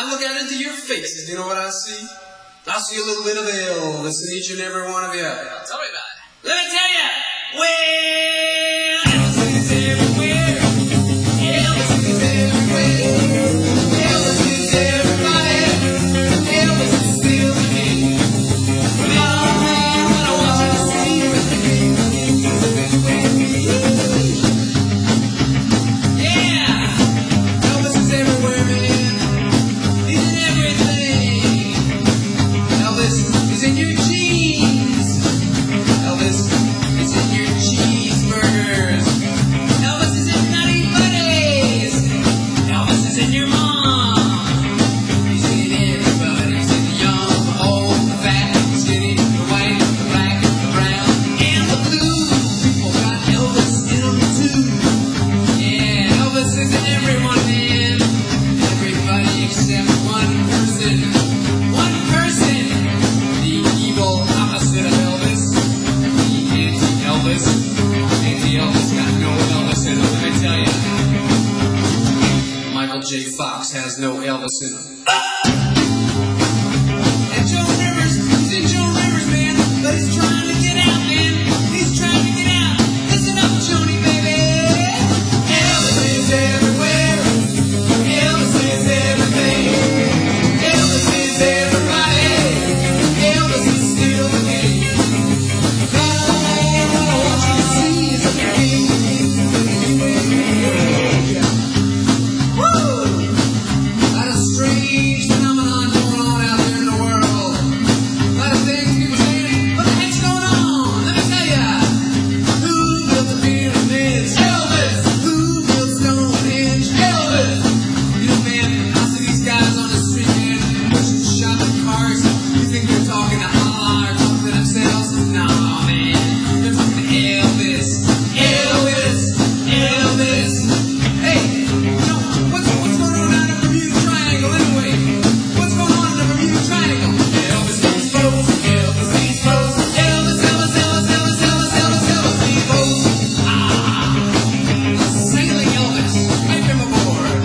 I look out into your faces, you know what I see? I see a little bit of Elvis in each and every one of you. Tell me about it. Let me tell you. Well, Elvis is everywhere. Elvis is everywhere. Elvis is everybody. Elvis is still the king. Oh man, what I want you to see is the king. Yeah, Elvis is everywhere, man. He's in everything. Elvis is in your jeans. Elvis is in your cheeseburgers. Elvis is in Nutty Buddies. Elvis is in your mom. He's in everybody. He's in the young, the old, the fat, the skinny, the white, the black, the brown, and the blue. People got Elvis in them too. Yeah, Elvis is in everyone, man. Everybody except one person. One person. The evil opposite of Elvis. The anti-Elvis. Anti-Elvis got no Elvis in him, let me tell you. Michael J. Fox has no Elvis in him. And Joan Rivers, he's in Joan Rivers, man. But he's trying to get out, man. He's trying to get out. Listen up, Joni, baby. Elvis is everywhere. Elvis is everything. Elvis is everybody. Elvis is still the king. Oh, what I want you to see is the king. Woo! Lot of strange phenomenon going on out there in the world. A lot of things people saying, what the heck's going on? Let me tell ya. Who built the pyramids? Elvis! Who built Stonehenge? Elvis! You know, man, I see these guys on the street, man, pushing shopping carts. You think they're talking to Allah or talking to themselves? Nah, man. They're talking to Elvis. Elvis! Elvis! Hey, you know, what's going on out of the Bermuda Triangle anyway? What's going on in the Bermuda Triangle? Elvis needs votes. Elvis needs votes. Elvis, Elvis, Elvis, Elvis, Elvis, Elvis, Elvis needs votes. A sailing Elvis. Make him aboard.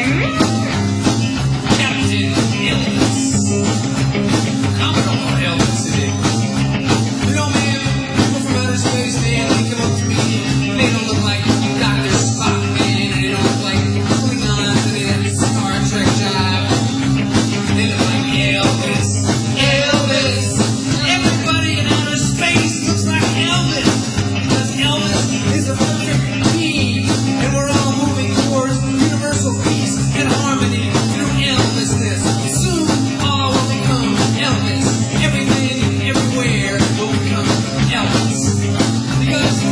Captain Elvis. Commodore Elvis today. You know, man, people from outer space, man, they come up to me and they don't look like Dr. Spock, man, and they don't look like Klingons and that Star Trek job. They look like Elvis. Elvis! Everybody in outer space looks like Elvis. Because Elvis is a perfect being, and we're all moving towards universal peace and harmony through Elvisness. Soon, all will become Elvis. Everything, everywhere will become Elvis. Because